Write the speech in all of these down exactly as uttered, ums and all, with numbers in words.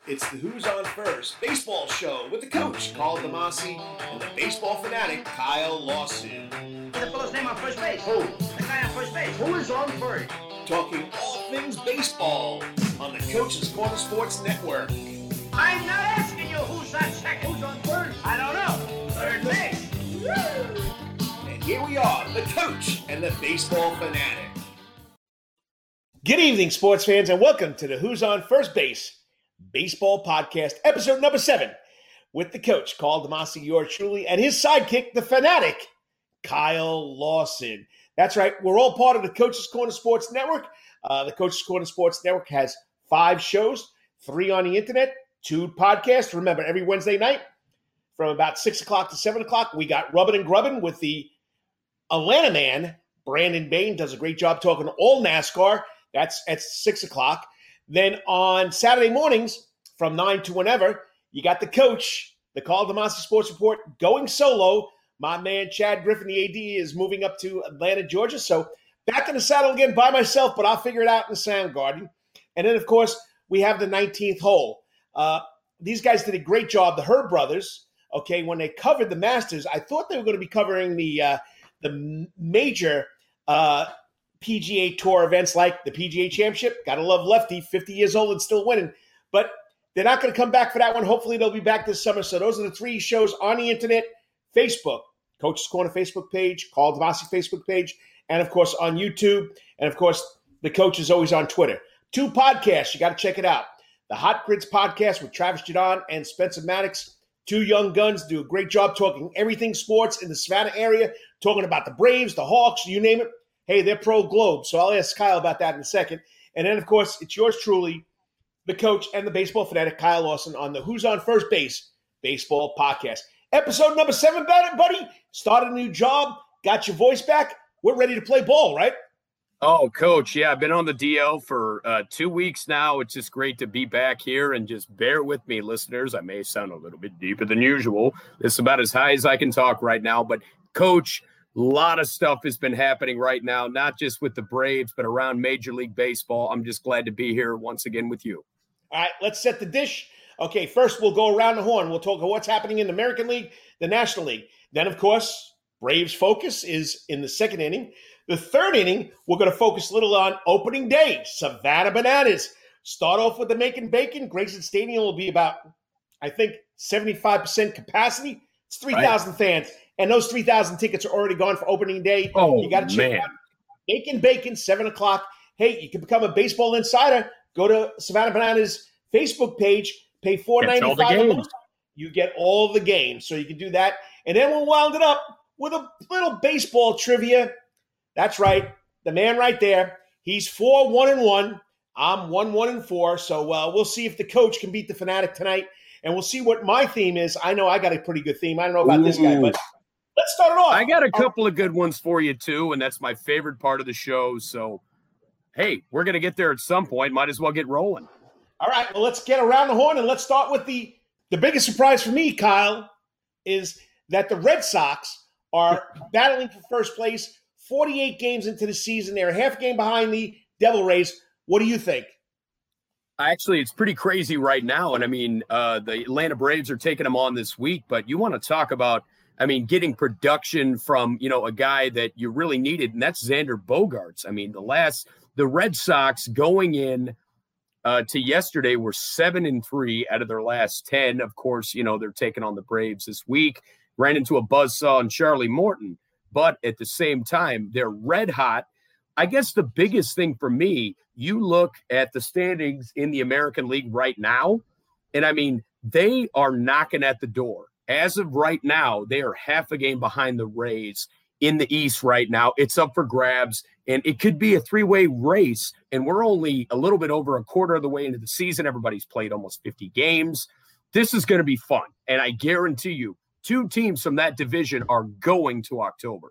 It's the Who's On First baseball show with the coach, Carl DeMasi, and the baseball fanatic, Kyle Lawson. What's the fellow's name on first base? Who? The guy on first base. Who is on first? Talking all things baseball on the Coach's Corner Sports Network. I'm not asking you who's on second. Who's on first? I don't know. Third base. And here we are, the coach and the baseball fanatic. Good evening, sports fans, and welcome to the Who's On First Base Baseball Podcast, episode number seven, with the coach, Carl DeMasi, yours truly, and his sidekick, the fanatic, Kyle Lawson. That's right, we're all part of the Coach's Corner Sports Network. Uh, the Coach's Corner Sports Network has five shows, three on the internet, two podcasts. Remember, every Wednesday night from about six o'clock to seven o'clock, we got Rubbin' and Grubbin' with the Atlanta man, Brandon Bain, does a great job talking all NASCAR. That's at six o'clock. Then on Saturday mornings from nine to whenever, you got the coach, the Carl DeMasi Sports Report, going solo. My man, Chad Griffin, the A D, is moving up to Atlanta, Georgia. So back in the saddle again by myself, but I'll figure it out in the sound garden. And then, of course, we have the nineteenth hole. Uh, these guys did a great job, the Herb brothers, okay, when they covered the Masters. I thought they were going to be covering the, uh, the major uh P G A Tour events like the P G A Championship. Gotta love Lefty, fifty years old and still winning. But they're not going to come back for that one. Hopefully they'll be back this summer. So those are the three shows on the internet, Facebook, Coach's Corner Facebook page, Carl DeMasi Facebook page, and of course on YouTube. And of course, the coach is always on Twitter. Two podcasts, you got to check it out. The Hot Grids podcast with Travis Jadon and Spencer Maddox. Two young guns do a great job talking everything sports in the Savannah area, talking about the Braves, the Hawks, you name it. Hey, they're pro Globe, so I'll ask Kyle about that in a second. And then, of course, it's yours truly, the coach and the baseball fanatic, Kyle Lawson, on the Who's On First Base Baseball Podcast. Episode number seven, buddy. Started a new job, got your voice back. We're ready to play ball, right? Oh, Coach, yeah, I've been on the D L for uh, two weeks now. It's just great to be back here, and just bear with me, listeners. I may sound a little bit deeper than usual. This is about as high as I can talk right now. But, Coach, a lot of stuff has been happening right now, not just with the Braves, but around Major League Baseball. I'm just glad to be here once again with you. All right, let's set the dish. Okay, first we'll go around the horn. We'll talk about what's happening in the American League, the National League. Then, of course, Braves focus is in the second inning. The third inning, we're going to focus a little on opening day, Savannah Bananas. Start off with the Making Bacon. Grayson Stadium will be about, I think, seventy-five percent capacity. It's three thousand right. fans. And those three thousand tickets are already gone for opening day. Oh, you got to check man. it out. Making Bacon, seven o'clock. Hey, you can become a baseball insider. Go to Savannah Bananas Facebook page. Pay four dollars and ninety-five cents a month. You get all the games. So you can do that. And then we'll wound it up with a little baseball trivia. That's right. The man right there. He's four, one, and one. I'm one, one, and four. So uh, we'll see if the coach can beat the fanatic tonight. And we'll see what my theme is. I know I got a pretty good theme. I don't know about Ooh. this guy, but let's start it off. I got a couple of good ones for you, too, and that's my favorite part of the show. So, hey, we're going to get there at some point. Might as well get rolling. All right, well, let's get around the horn, and let's start with the, the biggest surprise for me, Kyle, is that the Red Sox are battling for first place, forty-eight games into the season. They're a half game behind the Devil Rays. What do you think? Actually, it's pretty crazy right now. And, I mean, uh, the Atlanta Braves are taking them on this week. But you want to talk about, I mean, getting production from, you know, a guy that you really needed, and that's Xander Bogaerts. I mean, the last – the Red Sox going in uh, to yesterday were seven and three out of their last ten. Of course, you know, they're taking on the Braves this week. Ran into a buzzsaw in Charlie Morton. But at the same time, they're red hot. I guess the biggest thing for me, you look at the standings in the American League right now, and I mean, they are knocking at the door. As of right now, they are half a game behind the Rays in the East right now. It's up for grabs, and it could be a three-way race, and we're only a little bit over a quarter of the way into the season. Everybody's played almost fifty games. This is going to be fun, and I guarantee you, two teams from that division are going to October.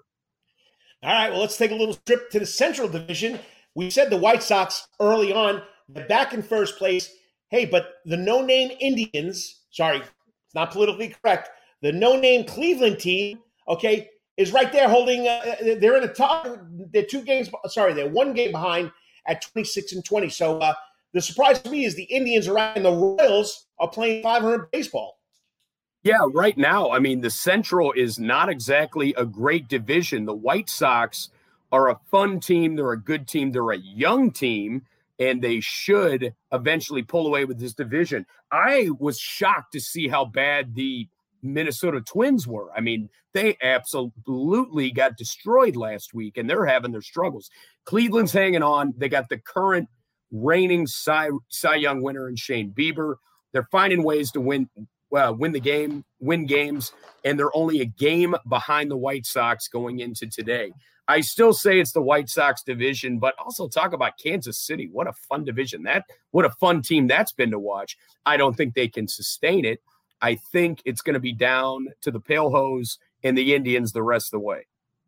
All right, well, let's take a little trip to the Central Division. We said the White Sox early on, they're back in first place. Hey, but the no-name Indians, sorry, it's not politically correct, the no-name Cleveland team, okay, is right there holding, uh, they're in the top, they're two games, sorry, they're one game behind at twenty-six and twenty. So uh, the surprise to me is the Indians are out and the Royals are playing five hundred baseball. Yeah, right now, I mean, the Central is not exactly a great division. The White Sox are a fun team. They're a good team. They're a young team, and they should eventually pull away with this division. I was shocked to see how bad the Minnesota Twins were. I mean, they absolutely got destroyed last week, and they're having their struggles. Cleveland's hanging on. They got the current reigning Cy, Cy Young winner in Shane Bieber. They're finding ways to win uh, win the game, win games, and they're only a game behind the White Sox going into today. I still say it's the White Sox division, but also talk about Kansas City. What a fun division. That what a fun team that's been to watch. I don't think they can sustain it. I think it's going to be down to the Pale Hose and the Indians the rest of the way.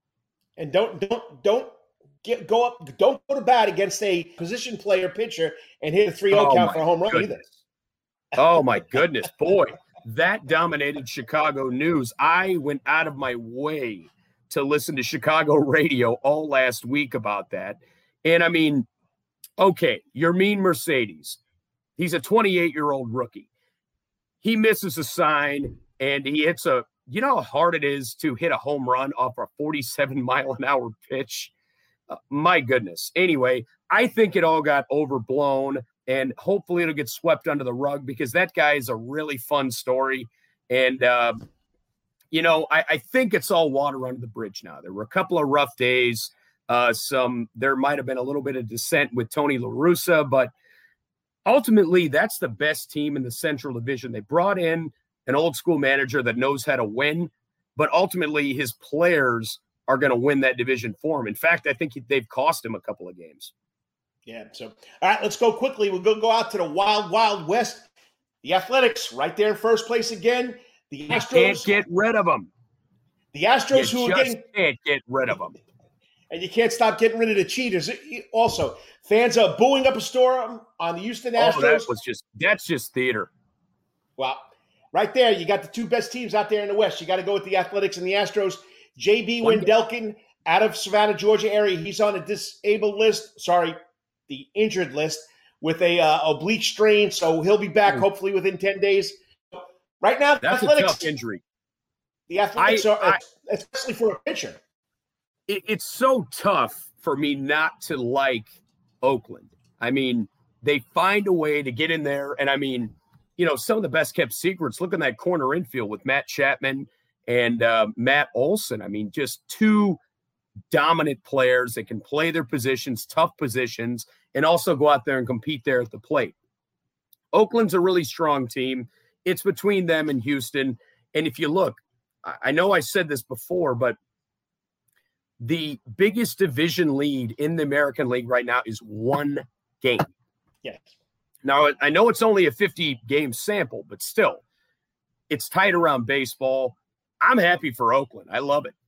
And don't don't don't get go up. Don't go to bat against a position player pitcher and hit a three oh count for a home run goodness. either. Oh my goodness, boy, that dominated Chicago news. I went out of my way to listen to Chicago radio all last week about that. And I mean, okay, Yermin Mercedes. He's a twenty-eight-year-old rookie. He misses a sign and he hits a, you know how hard it is to hit a home run off a forty-seven mile an hour pitch? Uh, my goodness. Anyway, I think it all got overblown and hopefully it'll get swept under the rug because that guy is a really fun story. And, uh, you know, I, I think it's all water under the bridge now. There were a couple of rough days. Uh, some there might have been a little bit of dissent with Tony La Russa, but ultimately, that's the best team in the Central Division. They brought in an old school manager that knows how to win, but ultimately his players are going to win that division for him. In fact, I think they've cost him a couple of games. Yeah. So, all right, let's go quickly. We're going to go out to the Wild, Wild West. The Athletics right there in first place again. The Astros can't get rid of them. The Astros you who are just getting can't get rid of them. And you can't stop getting rid of the cheaters. Also, fans are booing up a storm on the Houston Astros. Oh, that was just that's just theater. Well, right there, you got the two best teams out there in the West. You got to go with the Athletics and the Astros. J B Wendelken out of Savannah, Georgia area. He's on a disabled list. Sorry, the injured list with a uh, oblique strain. So he'll be back hopefully within ten days. Right now, the that's Athletics, a tough injury. The Athletics I, are, I, especially for a pitcher. It, it's so tough for me not to like Oakland. I mean, they find a way to get in there. And I mean, you know, some of the best kept secrets, look in that corner infield with Matt Chapman and uh, Matt Olson. I mean, just two dominant players that can play their positions, tough positions, and also go out there and compete there at the plate. Oakland's a really strong team. It's between them and Houston. And if you look, I know I said this before, but the biggest division lead in the American League right now is one game. Yes. Now, I know it's only a fifty-game sample, but still, it's tight around baseball. I'm happy for Oakland. I love it.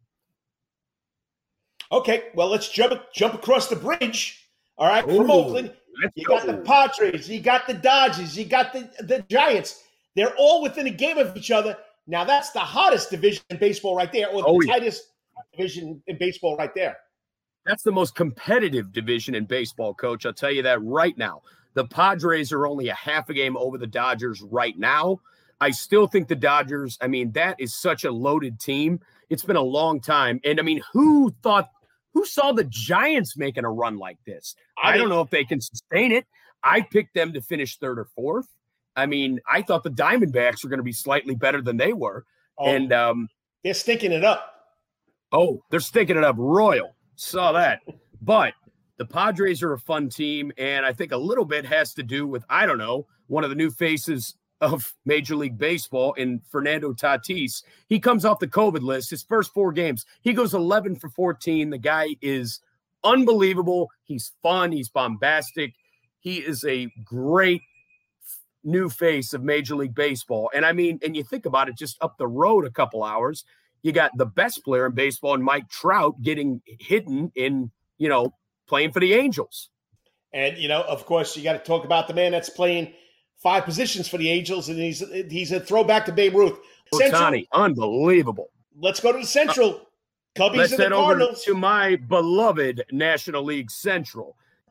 Okay, well, let's jump jump across the bridge. All right, Ooh, from Oakland, you go. got the Padres, you got the Dodgers, you got the, the Giants. They're all within a game of each other. Now, that's the hottest division in baseball right there, or the oh, yeah. tightest division in baseball right there. That's the most competitive division in baseball, Coach. I'll tell you that right now. The Padres are only a half a game over the Dodgers right now. I still think the Dodgers, I mean, that is such a loaded team. It's been a long time. And, I mean, who thought – who saw the Giants making a run like this? I, I don't know if they can sustain it. I picked them to finish third or fourth. I mean, I thought the Diamondbacks were going to be slightly better than they were. Oh, and um, they're stinking it up. Oh, they're stinking it up royal. Saw that. But the Padres are a fun team, and I think a little bit has to do with, I don't know, one of the new faces of Major League Baseball in Fernando Tatis. He comes off the COVID list. His first four games, he goes eleven for fourteen. The guy is unbelievable. He's fun. He's bombastic. He is a great new face of Major League Baseball. And I mean, and you think about it, just up the road a couple hours, you got the best player in baseball and Mike Trout getting hidden in, you know, playing for the Angels. And, you know, of course, you got to talk about the man that's playing five positions for the Angels, and he's he's a throwback to Babe Ruth. Ohtani, unbelievable. Let's go to the Central. Uh, Cubbies let's and the head Cardinals. Over to my beloved National League Central.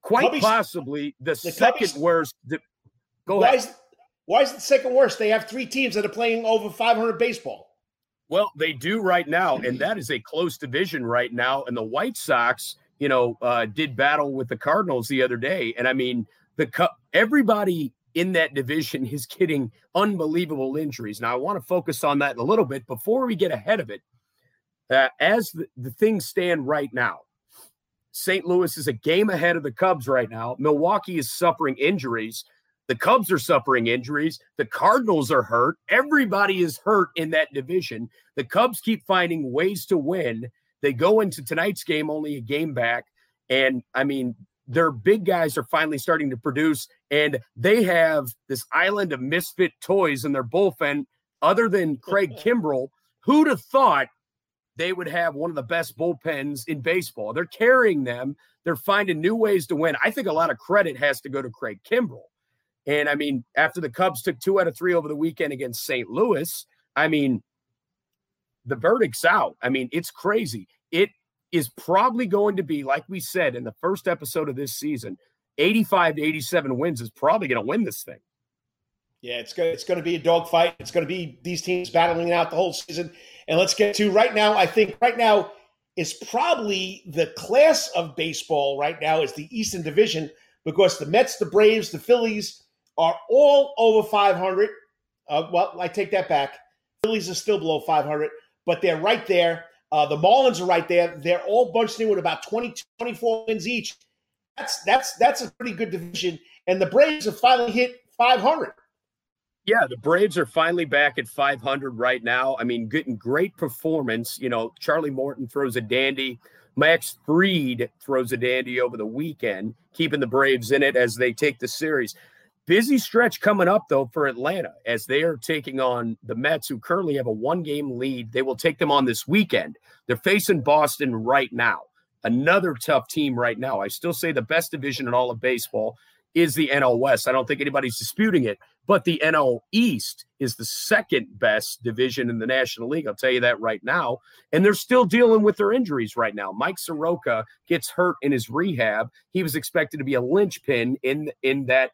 quite Cubbies, possibly the, the second Cubbies, worst. The, go why ahead. Is, why is it the second worst? They have three teams that are playing over five hundred baseball. Well, they do right now, and that is a close division right now. And the White Sox, you know, uh, did battle with the Cardinals the other day. And I mean, the everybody in that division is getting unbelievable injuries. Now, I want to focus on that in a little bit before we get ahead of it. Uh, as the, the things stand right now, Saint Louis is a game ahead of the Cubs right now. Milwaukee is suffering injuries. The Cubs are suffering injuries. The Cardinals are hurt. Everybody is hurt in that division. The Cubs keep finding ways to win. They go into tonight's game only a game back. And, I mean, their big guys are finally starting to produce. And they have this island of misfit toys in their bullpen other than Craig Kimbrell. Who'd have thought they would have one of the best bullpens in baseball? They're carrying them. They're finding new ways to win. I think a lot of credit has to go to Craig Kimbrell. And, I mean, after the Cubs took two out of three over the weekend against Saint Louis, I mean, the verdict's out. I mean, it's crazy. It is probably going to be, like we said in the first episode of this season, eighty-five to eighty-seven wins is probably going to win this thing. Yeah, it's going, it's going to be a dogfight. It's going to be these teams battling out the whole season. And let's get to right now, I think right now is probably the class of baseball right now is the Eastern Division because the Mets, the Braves, the Phillies are all over five hundred. Uh, well, I take that back. Phillies are still below five hundred, but they're right there. Uh, the Marlins are right there. They're all bunched in with about twenty, twenty-four wins each. That's that's that's a pretty good division. And the Braves have finally hit five hundred. Yeah, the Braves are finally back at five hundred right now. I mean, getting great performance. You know, Charlie Morton throws a dandy. Max Fried throws a dandy over the weekend, keeping the Braves in it as they take the series. Busy stretch coming up, though, for Atlanta as they are taking on the Mets, who currently have a one-game lead. They will take them on this weekend. They're facing Boston right now, another tough team right now. I still say the best division in all of baseball is the N L West. I don't think anybody's disputing it, but the N L East is the second best division in the National League. I'll tell you that right now. And they're still dealing with their injuries right now. Mike Soroka gets hurt in his rehab. He was expected to be a linchpin in, in that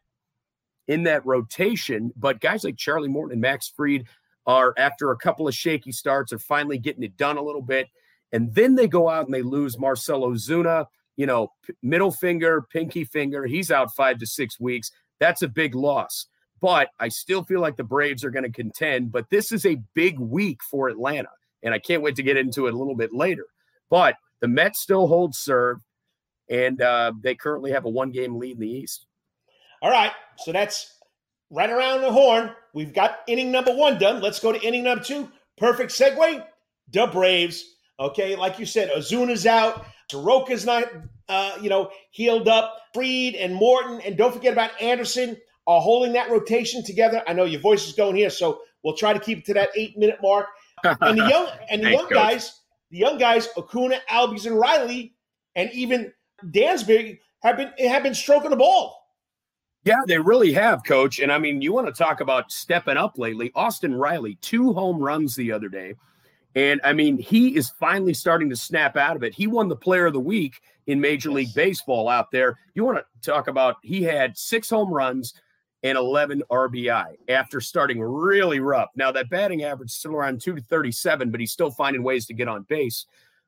in that rotation, but guys like Charlie Morton and Max Fried are, after a couple of shaky starts, are finally getting it done a little bit. And then they go out and they lose Marcell Ozuna, you know, p- middle finger, pinky finger. He's out five to six weeks. That's a big loss. But I still feel like the Braves are going to contend. But this is a big week for Atlanta, and I can't wait to get into it a little bit later. But the Mets still hold serve, and uh, they currently have a one-game lead in the East. All right, so that's right around the horn. We've got inning number one done. Let's go to inning number two. Perfect segue. The Braves. Okay, like you said, Ozuna's out. Soroka's not, uh, you know, healed up. Fried and Morton, and don't forget about Anderson, are holding that rotation together. I know your voice is going here, so we'll try to keep it to that eight-minute mark. And the young and the Thanks, young Coach. guys, the young guys, Acuna, Albies, and Riley, and even Dansby have been have been stroking the ball. Yeah, they really have, Coach. And, I mean, you want to talk about stepping up lately. Austin Riley, two home runs the other day. And, I mean, he is finally starting to snap out of it. He won the Player of the Week in Major Yes. League Baseball out there. You want to talk about he had six home runs and eleven R B I after starting really rough. Now, that batting average is still around two to thirty-seven, but he's still finding ways to get on base.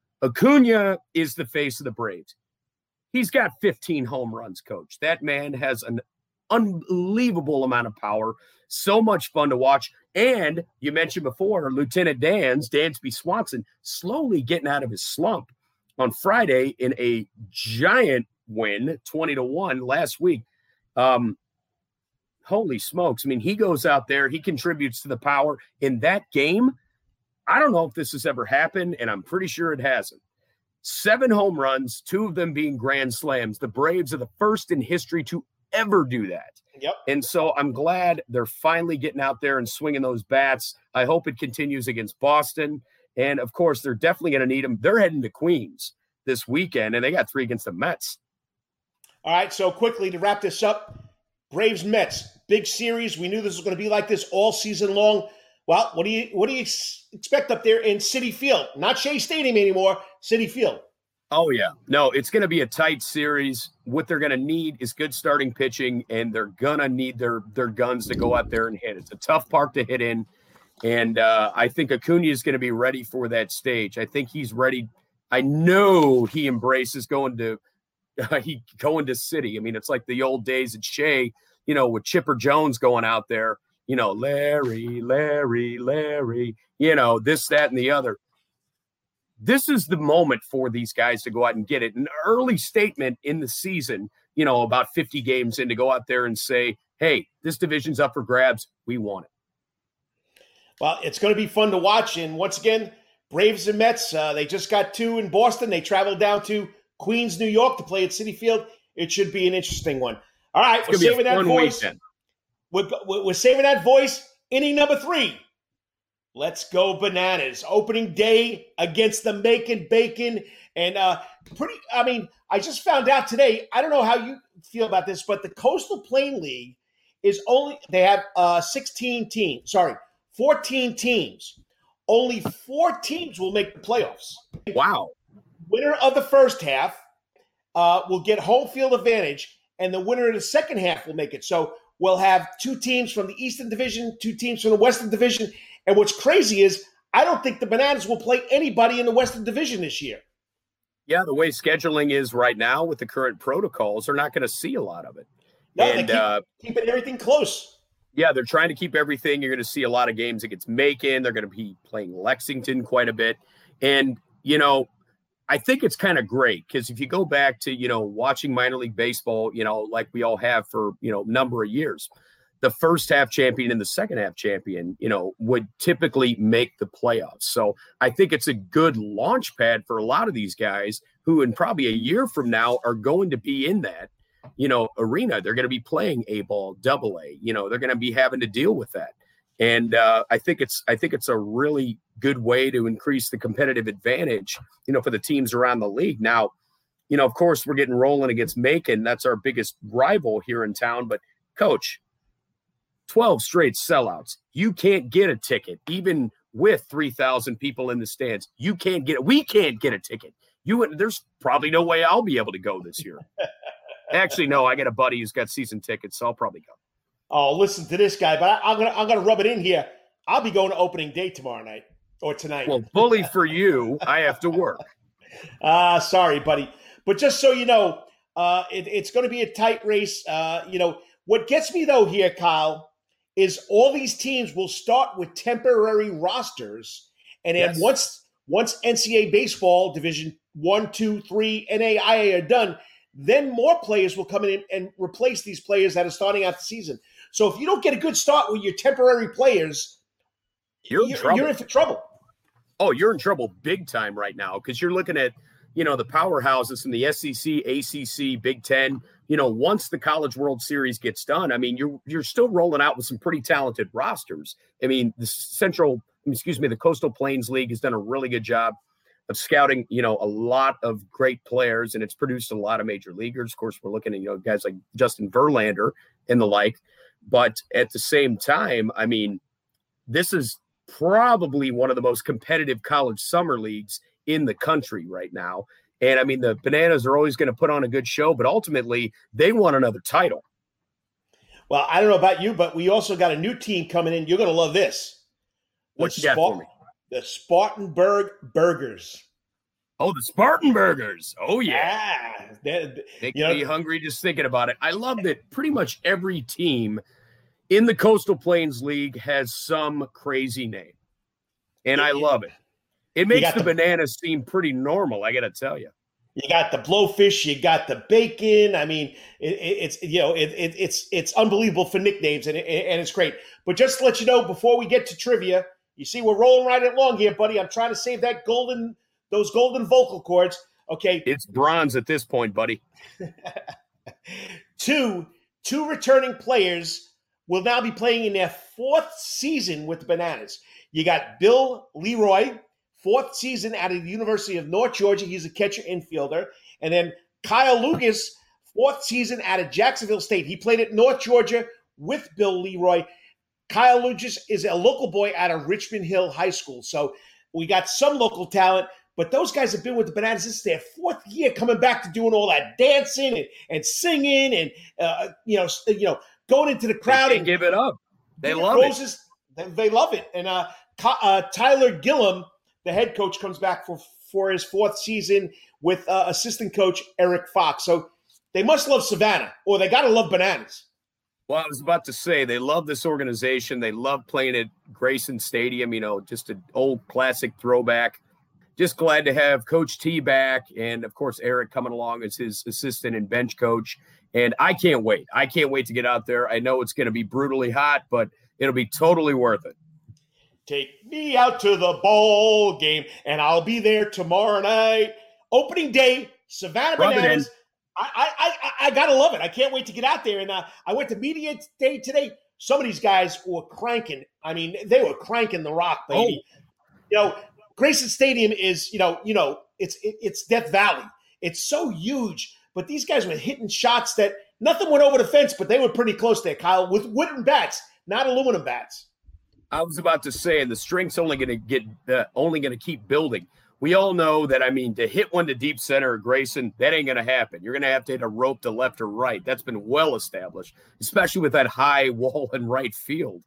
Acuna is the face of the Braves. He's got fifteen home runs, Coach. That man has an unbelievable amount of power. So much fun to watch. And you mentioned before, Lieutenant Dan's, Dansby Swanson, slowly getting out of his slump on Friday in a giant win, twenty to one last week. Um, holy smokes. I mean, he goes out there, he contributes to the power in that game. I don't know if this has ever happened, and I'm pretty sure it hasn't. Seven home runs, two of them being grand slams. The Braves are the first in history to ever do that. Yep. And so I'm glad they're finally getting out there and swinging those bats. I hope it continues against Boston. And, of course, they're definitely going to need them. They're heading to Queens this weekend, and they got three against the Mets. All right, so quickly to wrap this up, Braves-Mets, big series. We knew this was going to be like this all season long. Well, what do you what do you ex- expect up there in Citi Field? Not Shea Stadium anymore, Citi Field. Oh, yeah. No, it's going to be a tight series. What they're going to need is good starting pitching, and they're going to need their their guns to go out there and hit. It's a tough park to hit in, and uh, I think Acuna is going to be ready for that stage. I think he's ready. I know he embraces going to uh, he going to City. I mean, it's like the old days at Shea, you know, with Chipper Jones going out there, you know, Larry, Larry, Larry, you know, this, that, and the other. This is the moment for these guys to go out and get it. An early statement in the season, you know, about fifty games in, to go out there and say, hey, this division's up for grabs. We want it. Well, it's going to be fun to watch. And once again, Braves and Mets, uh, they just got two in Boston. They traveled down to Queens, New York to play at Citi Field. It should be an interesting one. All right, it's we're saving that voice. We're, we're saving that voice. Inning number three. Let's go Bananas. Opening day against the Macon Bacon. And uh, pretty, I mean, I just found out today, I don't know how you feel about this, but the Coastal Plain League is only, they have uh, sixteen teams, sorry, fourteen teams. Only four teams will make the playoffs. Wow. Winner of the first half uh, will get home field advantage, and the winner of the second half will make it. So we'll have two teams from the Eastern Division, two teams from the Western Division. And what's crazy is I don't think the Bananas will play anybody in the Western Division this year. Yeah, the way scheduling is right now with the current protocols, they're not going to see a lot of it. No, and, they keep, uh, keeping everything close. Yeah, they're trying to keep everything. You're going to see a lot of games against Macon. They're going to be playing Lexington quite a bit. And, you know, I think it's kind of great because if you go back to, you know, watching minor league baseball, you know, like we all have for, you know, number of years, the first half champion and the second half champion, you know, would typically make the playoffs. So I think it's a good launch pad for a lot of these guys who in probably a year from now are going to be in that, you know, arena. They're going to be playing A ball, double A, you know, they're going to be having to deal with that. And uh, I think it's, I think it's a really good way to increase the competitive advantage, you know, for the teams around the league. Now, you know, of course we're getting rolling against Macon. That's our biggest rival here in town, but Coach, twelve straight sellouts. You can't get a ticket, even with three thousand people in the stands. You can't get it. We can't get a ticket. You, there's probably no way I'll be able to go this year. Actually, no, I got a buddy who's got season tickets, so I'll probably go. Oh, listen to this guy, but I, I'm gonna I'm gonna rub it in here. I'll be going to opening day tomorrow night or tonight. Well, bully for you, I have to work. Ah, uh, sorry, buddy. But just so you know, uh, it, it's going to be a tight race. Uh, you know what gets me though here, Kyle, is all these teams will start with temporary rosters, and then yes. once once N C double A baseball division one, two, three, N A I A are done, then more players will come in and replace these players that are starting out the season. So if you don't get a good start with your temporary players, you're in you're, trouble. You're in for trouble. Oh, you're in trouble big time right now because you're looking at, you know, the powerhouses from the S E C, A C C, Big Ten. You know, once the College World Series gets done, I mean, you're you're still rolling out with some pretty talented rosters. I mean, the Central, excuse me, the Coastal Plains League has done a really good job of scouting, you know, a lot of great players, and it's produced a lot of major leaguers. Of course, we're looking at, you know, guys like Justin Verlander and the like. But at the same time, I mean, this is probably one of the most competitive college summer leagues in the country right now. And I mean, the Bananas are always going to put on a good show, but ultimately they want another title. Well, I don't know about you, but we also got a new team coming in. You're going to love this. What you got for me? The Spartanburg Burgers. Oh, the Spartanburgers. Oh, yeah. Ah, they, Make me hungry just thinking about it. I love that pretty much every team in the Coastal Plains League has some crazy name. And I love it. It makes the, the Bananas seem pretty normal, I got to tell you. You got the Blowfish, you got the Bacon. I mean, it, it, it's you know, it, it, it's it's unbelievable for nicknames, and it, and it's great. But just to let you know, before we get to trivia, you see we're rolling right along here, buddy. I'm trying to save that golden, those golden vocal cords. Okay, it's bronze at this point, buddy. two two returning players will now be playing in their fourth season with the Bananas. You got Bill Leroy. Fourth season out of the University of North Georgia. He's a catcher infielder. And then Kyle Lucas, fourth season out of Jacksonville State. He played at North Georgia with Bill Leroy. Kyle Lucas is a local boy out of Richmond Hill High School. So we got some local talent, But those guys have been with the Bananas. This is their fourth year coming back to doing all that dancing and, and singing and, uh, you know, you know, going into the crowd. They and give it up. They love roses. it. They love it. And uh, uh, Tyler Gillum, the head coach, comes back for, for his fourth season with uh, assistant coach Eric Fox. So they must love Savannah, or they got to love Bananas. Well, I was about to say, they love this organization. They love playing at Grayson Stadium, you know, just an old classic throwback. Just glad to have Coach T back, and, of course, Eric coming along as his assistant and bench coach. And I can't wait. I can't wait to get out there. I know it's going to be brutally hot, but it'll be totally worth it. Take me out to the ball game, and I'll be there tomorrow night. Opening day, Savannah Rub Bananas. I, I, I, I got to love it. I can't wait to get out there. And uh, I went to media day today. Some of these guys were cranking. I mean, they were cranking the rock, baby. Oh. You know, Grayson Stadium is, you know, you know, it's it, it's Death Valley. It's so huge, but these guys were hitting shots that nothing went over the fence, but they were pretty close there, Kyle, with wooden bats, not aluminum bats. I was about to say, and the strength's only going to get uh, only going to keep building. We all know that, I mean, to hit one to deep center or Grayson, that ain't going to happen. You're going to have to hit a rope to left or right. That's been well established, especially with that high wall in right field.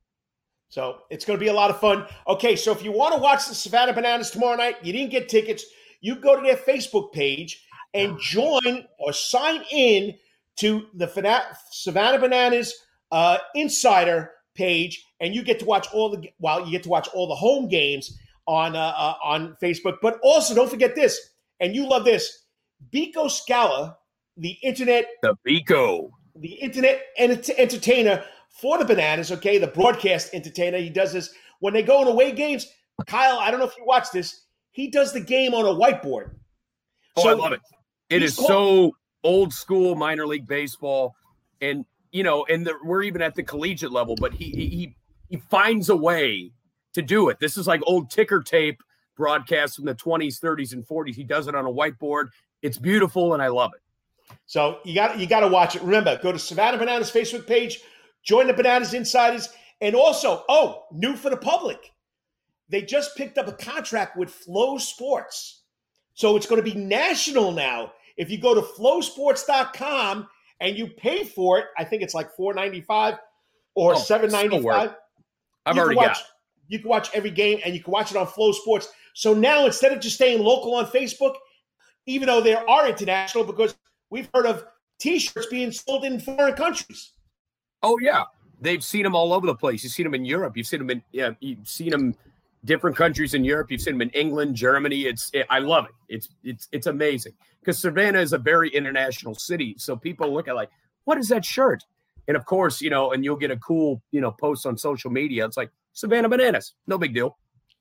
So it's going to be a lot of fun. Okay, so if you want to watch the Savannah Bananas tomorrow night, you didn't get tickets, you go to their Facebook page and join or sign in to the Savannah Bananas uh, Insider page, and you get to watch all the well, you get to watch all the home games on uh, uh, on Facebook. But also, don't forget this, and you love this, Biko Scala, the internet, the Biko, the internet ent- entertainer. For the Bananas, okay, the broadcast entertainer. He does this when they go on away games. Kyle, I don't know if you watch this. He does the game on a whiteboard. Oh, so I love it. It is called- so old school minor league baseball. And, you know, and the, we're even at the collegiate level, but he, he, he finds a way to do it. This is like old ticker tape broadcasts from the twenties, thirties, and forties. He does it on a whiteboard. It's beautiful, and I love it. So you got you got to watch it. Remember, go to Savannah Bananas Facebook page. Join the Bananas Insiders. And also, oh, new for the public. They just picked up a contract with Flow Sports. So it's going to be national now. If you go to flow sports dot com and you pay for it, I think it's like four ninety-five or oh, seven ninety-five. I've you already watch, got it. You can watch every game, and you can watch it on Flow Sports. So now, instead of just staying local on Facebook, even though there are international, because we've heard of T-shirts being sold in foreign countries. Oh, yeah. They've seen them all over the place. You've seen them in Europe. You've seen them in, yeah, you've seen them different countries in Europe. You've seen them in England, Germany. It's, it, I love it. It's, it's, it's amazing because Savannah is a very international city. So people look at like, what is that shirt? And of course, you know, and you'll get a cool, you know, post on social media. It's like Savannah Bananas. No big deal.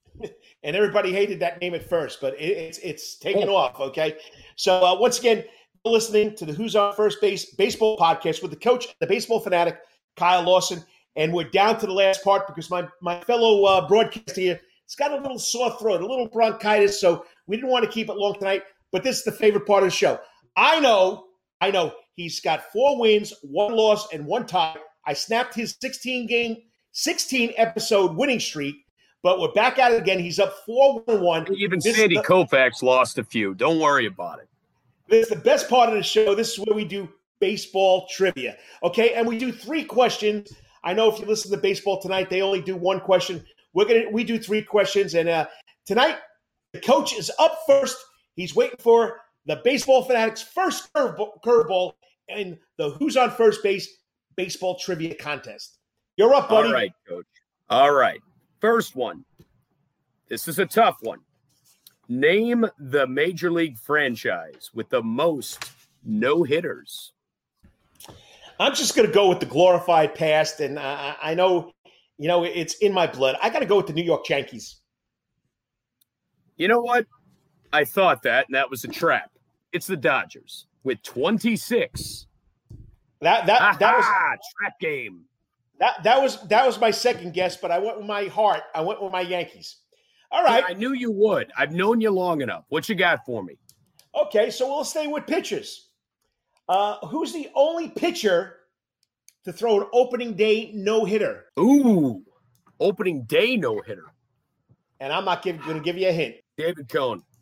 And everybody hated that name at first, but it, it's, it's taken oh. off. Okay. So uh, once again, listening to the Who's on First Base baseball podcast with the coach, the baseball fanatic, Kyle Lawson. And we're down to the last part because my, my fellow uh, broadcaster here has got a little sore throat, a little bronchitis. So we didn't want to keep it long tonight, but this is the favorite part of the show. I know, I know he's got four wins, one loss, and one tie. I snapped his sixteen game, sixteen episode winning streak, but we're back at it again. He's up four one one. Even this Sandy the- Koufax lost a few. Don't worry about it. This is the best part of the show. This is where we do baseball trivia. Okay, and we do three questions. I know if you listen to Baseball Tonight, they only do one question. We're gonna we do three questions, and uh, tonight the coach is up first. He's waiting for the Baseball Fanatics' first curveball, curveball in the Who's on First Base baseball trivia contest. You're up, buddy. All right, coach. All right, first one. This is a tough one. Name the major league franchise with the most no-hitters. I'm just going to go with the glorified past, and I, I know, you know, it's in my blood. I got to go with the New York Yankees. You know what? I thought that, and that was a trap. It's the Dodgers with twenty-six. That that Aha, that was trap game. That that was that was my second guess, but I went with my heart. I went with my Yankees. All right. Yeah, I knew you would. I've known you long enough. What you got for me? Okay, so we'll stay with pitchers. Uh, who's the only pitcher to throw an opening day no-hitter? Ooh, opening day no-hitter. And I'm not going to give you a hint. David Cone.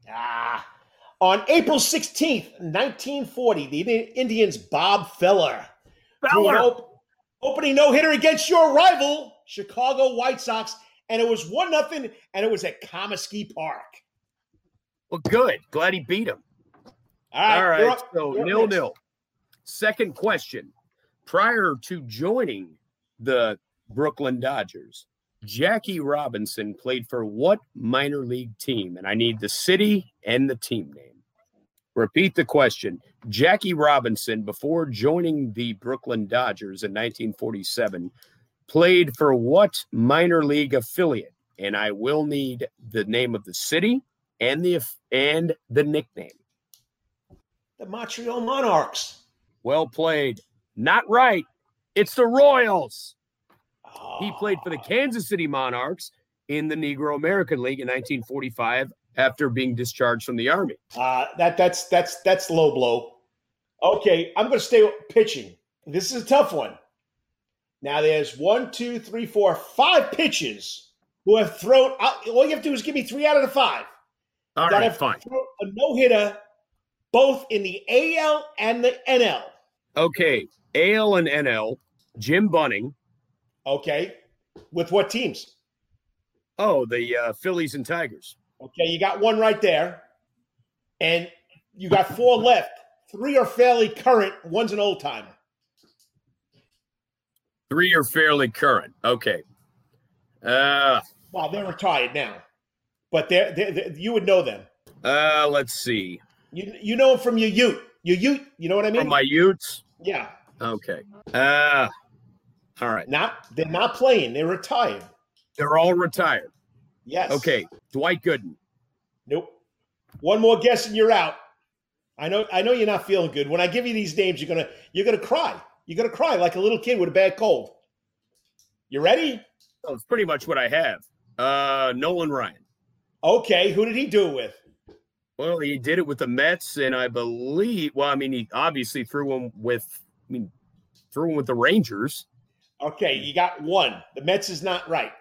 Ah. On April sixteenth, nineteen forty, the Indians' Bob Feller threw an op- opening no-hitter against your rival, Chicago White Sox, and it was one nothing, and it was at Comiskey Park. Well, good. Glad he beat him. All right. All right. You're up, so you're nil next. nil. Second question. Prior to joining the Brooklyn Dodgers, Jackie Robinson played for what minor league team? And I need the city and the team name. Repeat the question. Jackie Robinson, before joining the Brooklyn Dodgers in nineteen forty-seven, played for what minor league affiliate? And I will need the name of the city and the and the nickname. The Montreal Monarchs. Well played. Not right. It's the Royals. Oh. He played for the Kansas City Monarchs in the Negro American League in nineteen forty-five after being discharged from the Army. Uh, that that's that's that's low blow. Okay, I'm going to stay with pitching. This is a tough one. Now there's one, two, three, four, five pitches who have thrown. All you have to do is give me three out of the five. All that right, have fine. thrown a no hitter, both in the A L and the N L. Okay, A L and N L. Jim Bunning. Okay, with what teams? Oh, the uh, Phillies and Tigers. Okay, you got one right there, and you got four left. Three are fairly current. One's an old timer. Three are fairly current. Okay. Uh, Well, they're retired now, but they're, they're, they're you would know them. uh, let's see. You you know them from your Ute. Your Ute. You know what I mean? From my Utes. yeah. Okay. Uh, all right. Not they're not playing. They're retired. They're all retired. Yes. Okay. Dwight Gooden. Nope. One more guess and you're out. I know. I know you're not feeling good. When I give you these names, you're gonna you're gonna cry. You're gonna cry like a little kid with a bad cold. You ready? Oh, it's pretty much what I have. Uh, Nolan Ryan. Okay. Who did he do it with? Well, he did it with the Mets, and I believe. Well, I mean, he obviously threw him with. I mean, threw him with the Rangers. Okay, you got one. The Mets is not right.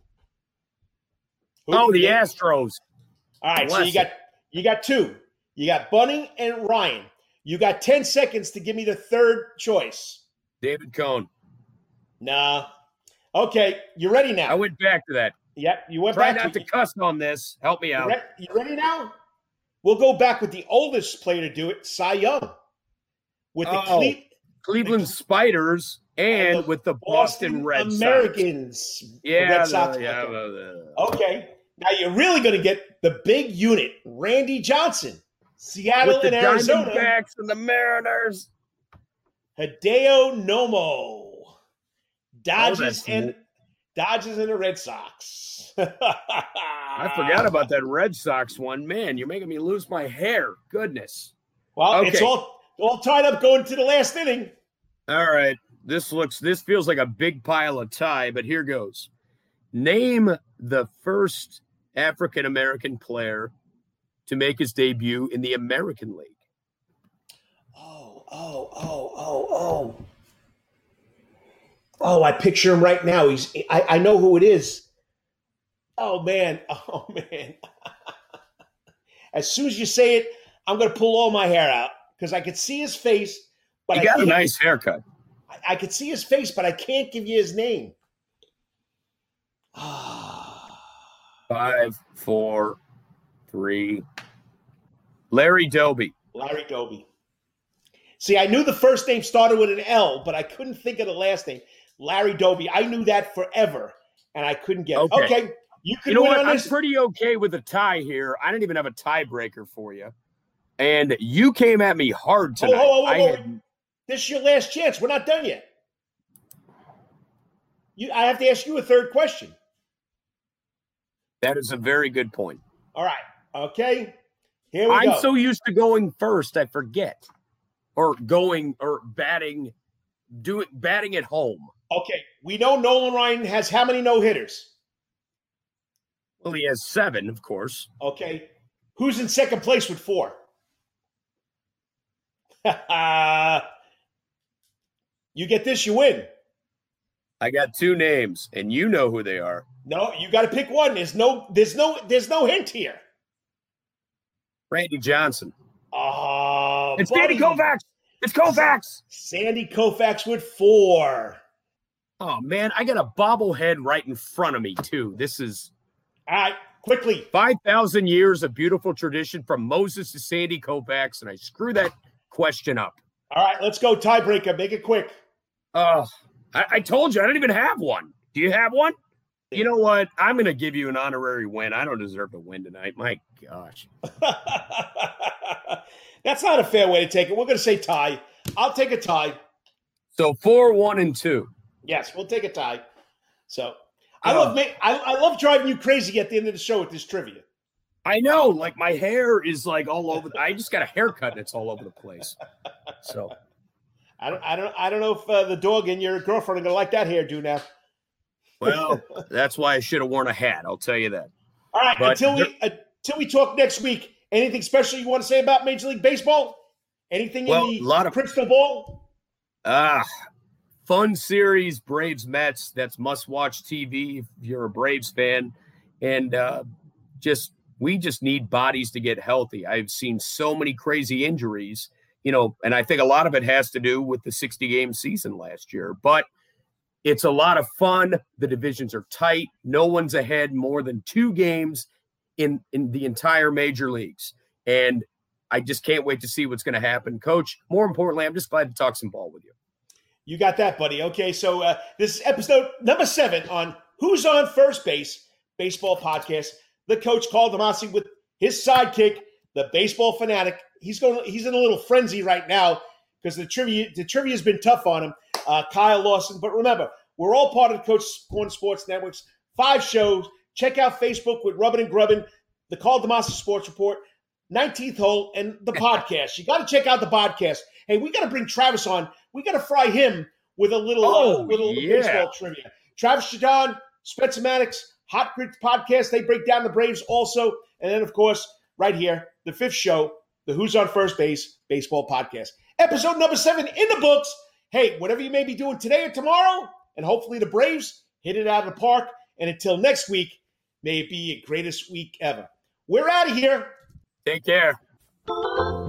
Who- Oh, the they- Astros. All right, so Bless you got you got two. You got Bunning and Ryan. You got ten seconds to give me the third choice. David Cohn. Nah. Okay, you ready now? I went back to that. Yep, you went Try back. not to cuss on this. Help me you, out. re- you ready now? We'll go back with the oldest player to do it, Cy Young, with the Oh, Cle- Cleveland Spiders and, and the with the Boston, Red Americans. Sox. the Yeah, Red the- Sox. yeah. Okay. uh, Okay, now you're really going to get the big unit, Randy Johnson, Seattle with the and Arizona. Diamondbacks and the Mariners. Hideo Nomo, Dodgers that's- and Dodgers and the Red Sox. I forgot about that Red Sox one. Man, you're making me lose my hair. Goodness. Well, Okay. it's all all tied up going to the last inning. All right. This looks this feels like a big pile of tie, but here goes. Name the first African American player to make his debut in the American League. Oh, oh, oh, oh, oh. Oh, I picture him right now. He's I, I know who it is. Oh man. Oh man. As soon as you say it, I'm gonna pull all my hair out because I could see his face, but He I got a can't- nice haircut. I, I could see his face, but I can't give you his name. Ah. Five, four, three. Larry Doby. Larry Doby. See, I knew the first name started with an L, but I couldn't think of the last name. Larry Doby. I knew that forever, and I couldn't get it. Okay. Okay, you can You know win what? on I'm this. pretty okay with a tie here. I didn't even have a tiebreaker for you. And you came at me hard Whoa, tonight. whoa, whoa, whoa, I whoa. had, This is your last chance. We're not done yet. You, I have to ask you a third question. that is a very good point. All right. Okay. Here we I'm go. so used to going first, I forget. Or going or batting, doing batting at home. okay. We know Nolan Ryan has how many no-hitters? Well, he has seven, of course. Okay. Who's in second place with four? You get this, you win. I got two names, and you know who they are. No, you got to pick one. There's no, there's no, there's no hint here. Randy Johnson. Oh, it's buddy. Sandy Koufax. It's Koufax. Sandy Koufax with four. Oh, man, I got a bobblehead right in front of me, too. This is... All right, quickly. five thousand years of beautiful tradition from Moses to Sandy Koufax, and I screw that question up. All right, let's go tiebreaker. Make it quick. Oh, I, I told you I don't even have one. Do you have one? You know what? I'm going to give you an honorary win. I don't deserve to win tonight. My gosh. That's not a fair way to take it. We're going to say tie. I'll take a tie. So four, one, and two. Yes, we'll take a tie. So I love I, I love driving you crazy at the end of the show with this trivia. I know. Like my hair is like all over. I just got a haircut and it's all over the place. So I don't I don't I don't know if uh, the dog and your girlfriend are going to like that hairdo now. Well, that's why I should have worn a hat. I'll tell you that. All right. But until we uh, until we talk next week, anything special you want to say about Major League Baseball? Anything well, in the a lot of, crystal ball? Ah, fun series, Braves Mets. That's must-watch T V if you're a Braves fan. And uh, just we just need bodies to get healthy. I've seen so many crazy injuries, you know, and I think a lot of it has to do with the sixty-game season last year. But it's a lot of fun. The divisions are tight. No one's ahead more than two games in, in the entire major leagues. And I just can't wait to see what's going to happen. Coach, more importantly, I'm just glad to talk some ball with you. You got that, buddy. Okay, so uh, this is episode number seven on Who's on First Base, Baseball Podcast. The coach, Carl DeMasi, with his sidekick, the baseball fanatic. He's going. He's in a little frenzy right now because the trivia the trivia has been tough on him. Uh, Kyle Lawson. But remember, we're all part of the Coach Corner Sports Network's five shows. Check out Facebook with Rubbin' and Grubbin', the Carl DeMasi Sports Report, nineteenth Hole, and the podcast. You got to check out the podcast. Hey, we got to bring Travis on. We got to fry him with a little, oh, uh, little yeah. baseball trivia. Travis Shadon, Spencer Maddox, Hot Grit Podcast. They break down the Braves also. And then, of course, right here, the fifth show, the Who's on First Base Baseball Podcast. Episode number seven in the books. Hey, whatever you may be doing today or tomorrow, and hopefully the Braves hit it out of the park. And until next week, may it be your greatest week ever. We're out of here. Take care.